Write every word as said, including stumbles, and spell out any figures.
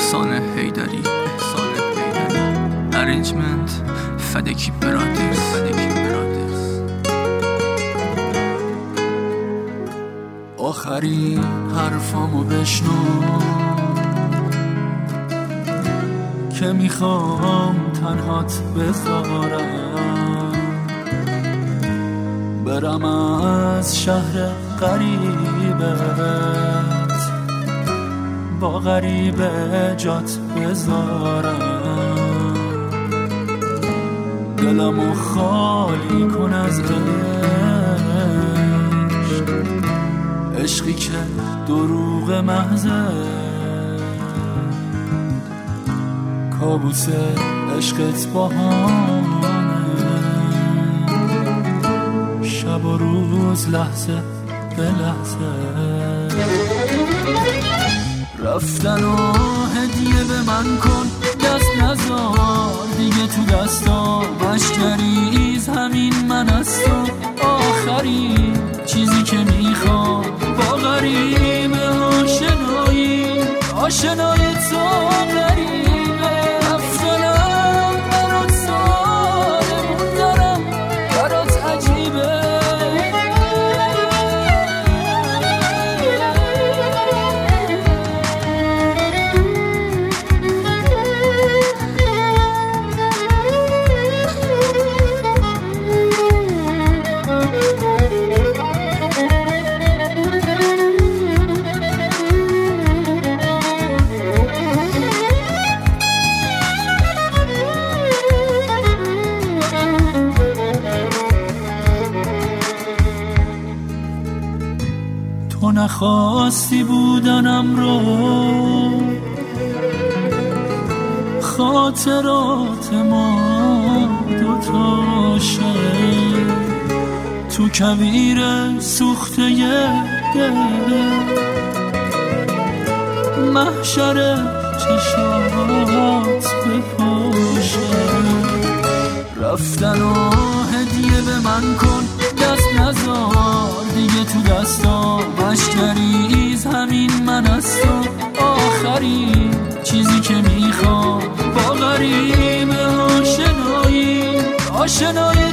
احسان حیدری احسان حیدری ارنجمنت فدکی برادرز فدکی برادرز. آخرین حرفامو بشنو که میخوام تنهات بذارم، برم از شهر غریبت با غریبه جات بذارم، دلمو خالی کن از عشق، عشقی که دروغ محضه، کابوس عشقت باهامه، شب و روز لحظه به لحظه. رفتن و هدیه به من کن، دست نزار دیگه تو دستام، مشتریز همین من از تو، آخرین چیزی که میخوام با غریبه آشنایی، آشنای تو غریبه. رفتنم برات ساده موندنم برات عجیبه، تو نخواستی بودنم رو، خاطرات ما دوتاشه تو کویر سوخته دل، محشر چشات بپاشه. رفتن و هدیه به من کن، دست نزار دیگه تو دستام، مشتریز همین من از تو، آخرین چیزی که میخوام با غریبه آشنایی، آشنایی